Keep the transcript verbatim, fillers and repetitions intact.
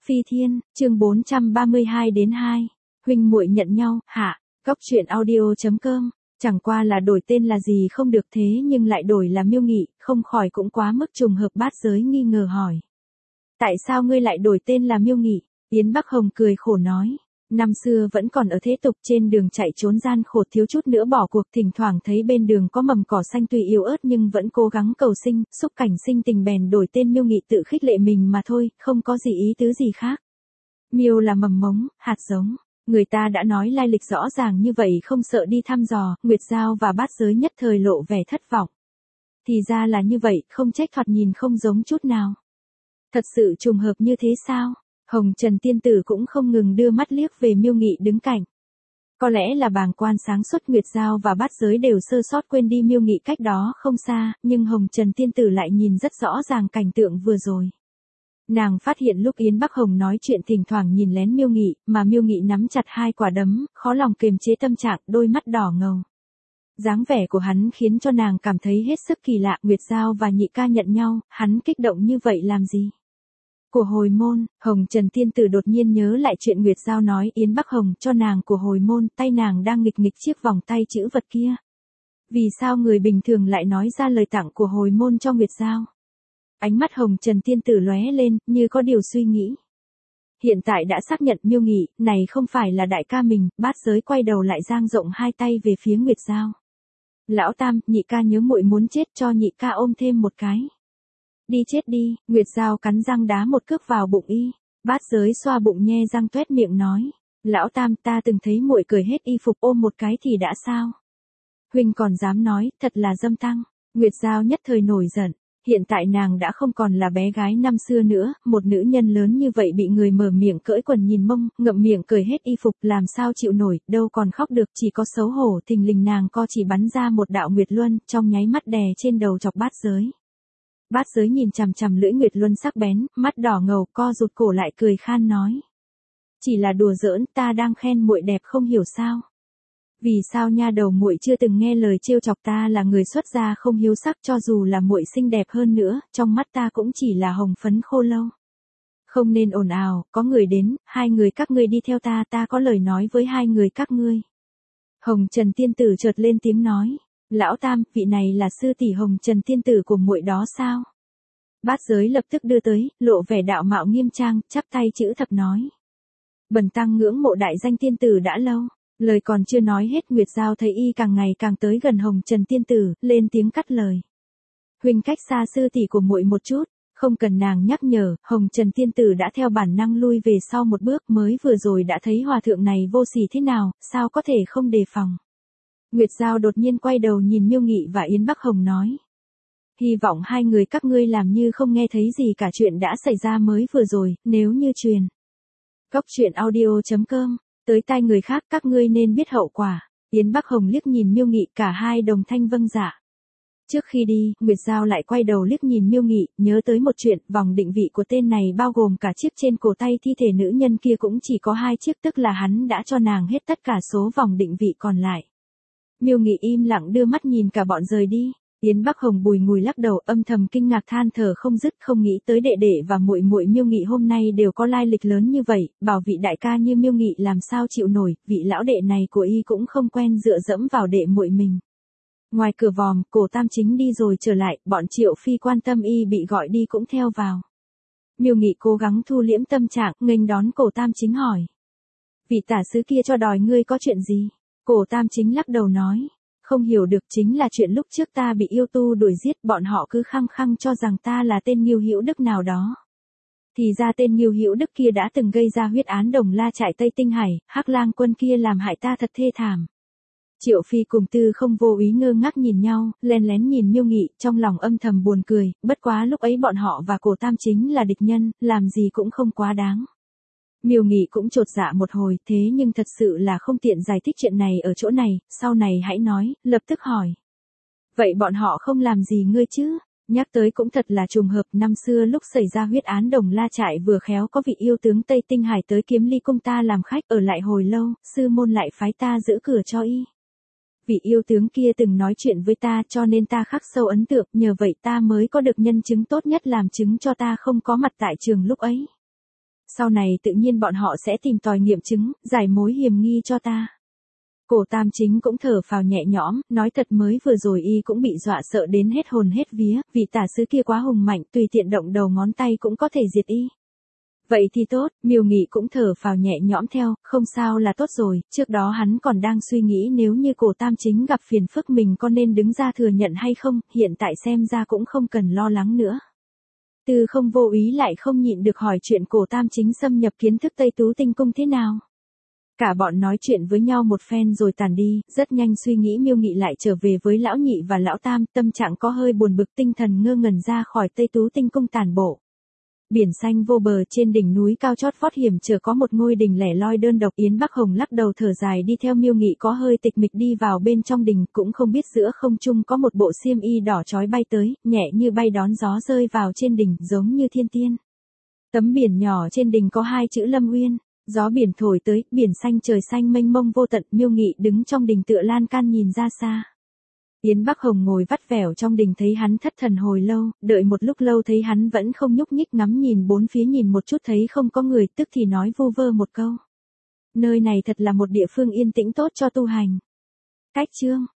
Phi Thiên, chương bốn trăm ba mươi hai đến hai. Huynh muội nhận nhau, hạ. Góc truyện audio chấm com. Chẳng qua là đổi tên là gì không được thế nhưng lại đổi là Miêu Nghị, không khỏi cũng quá mức trùng hợp. Bát Giới nghi ngờ hỏi. Tại sao ngươi lại đổi tên là Miêu Nghị? Yến Bắc Hồng cười khổ nói. Năm xưa vẫn còn ở thế tục, trên đường chạy trốn gian khổ, thiếu chút nữa bỏ cuộc, thỉnh thoảng thấy bên đường có mầm cỏ xanh tuy yếu ớt nhưng vẫn cố gắng cầu sinh, xúc cảnh sinh tình bèn đổi tên Miêu Nghị tự khích lệ mình mà thôi, không có gì ý tứ gì khác. Miêu là mầm mống, hạt giống. Người ta đã nói lai lịch rõ ràng như vậy không sợ đi thăm dò. Nguyệt Giao và Bát Giới nhất thời lộ vẻ thất vọng. Thì ra là như vậy, không trách thoạt nhìn không giống chút nào. Thật sự trùng hợp như thế sao? Hồng Trần tiên tử cũng không ngừng đưa mắt liếc về Miêu Nghị đứng cạnh. Có lẽ là bàng quan sáng suốt, Nguyệt Giao và Bát Giới đều sơ sót quên đi Miêu Nghị cách đó không xa, nhưng Hồng Trần tiên tử lại nhìn rất rõ ràng cảnh tượng vừa rồi. Nàng phát hiện lúc Yến Bắc Hồng nói chuyện thỉnh thoảng nhìn lén Miêu Nghị, mà Miêu Nghị nắm chặt hai quả đấm, khó lòng kiềm chế tâm trạng, đôi mắt đỏ ngầu. Dáng vẻ của hắn khiến cho nàng cảm thấy hết sức kỳ lạ. Nguyệt Giao và Nhị ca nhận nhau, hắn kích động như vậy làm gì? Của hồi môn, Hồng Trần tiên tử đột nhiên nhớ lại chuyện Nguyệt Giao nói Yến Bắc Hồng cho nàng của hồi môn, tay nàng đang nghịch nghịch chiếc vòng tay chữ vật kia. Vì sao người bình thường lại nói ra lời tặng của hồi môn cho Nguyệt Giao? Ánh mắt Hồng Trần tiên tử lóe lên, như có điều suy nghĩ. Hiện tại đã xác nhận Miêu Nghị, này không phải là đại ca mình. Bát Giới quay đầu lại dang rộng hai tay về phía Nguyệt Giao. Lão Tam, Nhị ca nhớ muội muốn chết, cho Nhị ca ôm thêm một cái. Đi chết đi. Nguyệt Giao cắn răng đá một cước vào bụng y. Bát Giới xoa bụng nhe răng tuét miệng nói. Lão Tam, ta từng thấy muội cởi hết y phục ôm một cái thì đã sao? Huynh còn dám nói, thật là dâm tăng. Nguyệt Giao nhất thời nổi giận. Hiện tại nàng đã không còn là bé gái năm xưa nữa, một nữ nhân lớn như vậy bị người mở miệng cởi quần nhìn mông, ngậm miệng cởi hết y phục, làm sao chịu nổi, đâu còn khóc được, chỉ có xấu hổ. Thình lình nàng co chỉ bắn ra một đạo Nguyệt Luân, trong nháy mắt đè trên đầu chọc Bát Giới. Bát Giới nhìn chằm chằm lưỡi Nguyệt Luân sắc bén, mắt đỏ ngầu, co rụt cổ lại cười khan nói. Chỉ là đùa giỡn, ta đang khen muội đẹp không hiểu sao. Vì sao nha đầu muội chưa từng nghe lời trêu chọc ta là người xuất gia không hiếu sắc, cho dù là muội xinh đẹp hơn nữa, trong mắt ta cũng chỉ là hồng phấn khô lâu. Không nên ồn ào, có người đến, hai người các ngươi đi theo ta, ta có lời nói với hai người các ngươi. Hồng Trần tiên tử chợt lên tiếng nói. Lão Tam, vị này là sư tỷ Hồng Trần tiên tử của muội đó sao? Bát Giới lập tức đưa tới, lộ vẻ đạo mạo nghiêm trang, chắp tay chữ thập nói. Bần tăng ngưỡng mộ đại danh tiên tử đã lâu. Lời còn chưa nói hết, Nguyệt Giao thấy y càng ngày càng tới gần Hồng Trần tiên tử, lên tiếng cắt lời. Huynh cách xa sư tỷ của muội một chút. Không cần nàng nhắc nhở, Hồng Trần tiên tử đã theo bản năng lui về sau một bước, mới vừa rồi đã thấy hòa thượng này vô sỉ thế nào, sao có thể không đề phòng. Nguyệt Giao đột nhiên quay đầu nhìn Miêu Nghị và Yến Bắc Hồng nói. Hy vọng hai người các ngươi làm như không nghe thấy gì cả chuyện đã xảy ra mới vừa rồi, nếu như truyền. Góc truyện audio chấm com, tới tai người khác các ngươi nên biết hậu quả. Yến Bắc Hồng liếc nhìn Miêu Nghị, cả hai đồng thanh vâng dạ. Trước khi đi, Nguyệt Giao lại quay đầu liếc nhìn Miêu Nghị, nhớ tới một chuyện, vòng định vị của tên này bao gồm cả chiếc trên cổ tay thi thể nữ nhân kia cũng chỉ có hai chiếc, tức là hắn đã cho nàng hết tất cả số vòng định vị còn lại. Miêu Nghị im lặng đưa mắt nhìn cả bọn rời đi. Yến Bắc Hồng bùi ngùi lắc đầu, âm thầm kinh ngạc than thở không dứt, không nghĩ tới đệ đệ và muội muội Miêu Nghị hôm nay đều có lai lịch lớn như vậy, bảo vị đại ca như Miêu Nghị làm sao chịu nổi, vị lão đệ này của y cũng không quen dựa dẫm vào đệ muội mình. Ngoài cửa vòm, Cổ Tam Chính đi rồi trở lại, bọn Triệu Phi quan tâm y bị gọi đi cũng theo vào. Miêu Nghị cố gắng thu liễm tâm trạng, nghênh đón Cổ Tam Chính hỏi. Vị tả sứ kia cho đòi ngươi có chuyện gì? Cổ Tam Chính lắc đầu nói. Không hiểu được, chính là chuyện lúc trước ta bị yêu tu đuổi giết, bọn họ cứ khăng khăng cho rằng ta là tên Ngưu Hữu Đức nào đó. Thì ra tên Ngưu Hữu Đức kia đã từng gây ra huyết án Đồng La trại Tây Tinh Hải, Hắc Lang quân kia làm hại ta thật thê thảm. Triệu Phi cùng Tư Không vô ý ngơ ngác nhìn nhau, lén lén nhìn Miêu Nghị, trong lòng âm thầm buồn cười, bất quá lúc ấy bọn họ và Cổ Tam Chính là địch nhân, làm gì cũng không quá đáng. Miêu Nghị cũng chột dạ một hồi, thế nhưng thật sự là không tiện giải thích chuyện này ở chỗ này, sau này hãy nói, lập tức hỏi. Vậy bọn họ không làm gì ngươi chứ? Nhắc tới cũng thật là trùng hợp, năm xưa lúc xảy ra huyết án Đồng La trại vừa khéo có vị yêu tướng Tây Tinh Hải tới Kiếm Ly cung ta làm khách, ở lại hồi lâu, sư môn lại phái ta giữ cửa cho y. Vị yêu tướng kia từng nói chuyện với ta cho nên ta khắc sâu ấn tượng, nhờ vậy ta mới có được nhân chứng tốt nhất làm chứng cho ta không có mặt tại trường lúc ấy. Sau này tự nhiên bọn họ sẽ tìm tòi nghiệm chứng, giải mối hiểm nghi cho ta. Cổ Tam Chính cũng thở phào nhẹ nhõm, nói thật mới vừa rồi y cũng bị dọa sợ đến hết hồn hết vía, vị tả sứ kia quá hùng mạnh, tùy tiện động đầu ngón tay cũng có thể diệt y. Vậy thì tốt, Miêu Nghị cũng thở phào nhẹ nhõm theo, không sao là tốt rồi, trước đó hắn còn đang suy nghĩ nếu như Cổ Tam Chính gặp phiền phức mình có nên đứng ra thừa nhận hay không, hiện tại xem ra cũng không cần lo lắng nữa. Tư Không vô ý lại không nhịn được hỏi chuyện Cổ Tam Chính xâm nhập kiến thức Tây Tú Tinh Cung thế nào. Cả bọn nói chuyện với nhau một phen rồi tàn đi, rất nhanh suy nghĩ Miêu Nghị lại trở về với lão nhị và lão tam, tâm trạng có hơi buồn bực, tinh thần ngơ ngẩn ra khỏi Tây Tú Tinh Cung tàn bộ. Biển xanh vô bờ, trên đỉnh núi cao chót vót hiểm trở có một ngôi đình lẻ loi đơn độc. Yến Bắc Hồng lắc đầu thở dài đi theo Miêu Nghị có hơi tịch mịch đi vào bên trong đình, cũng không biết giữa không trung có một bộ xiêm y đỏ chói bay tới, nhẹ như bay đón gió rơi vào trên đỉnh, giống như thiên tiên. Tấm biển nhỏ trên đỉnh có hai chữ Lâm Uyên. Gió biển thổi tới, biển xanh trời xanh mênh mông vô tận. Miêu Nghị đứng trong đình tựa lan can nhìn ra xa. Yến Bắc Hồng ngồi vắt vẻo trong đình thấy hắn thất thần hồi lâu, đợi một lúc lâu thấy hắn vẫn không nhúc nhích, ngắm nhìn bốn phía nhìn một chút thấy không có người, tức thì nói vu vơ một câu. Nơi này thật là một địa phương yên tĩnh tốt cho tu hành. Cách chương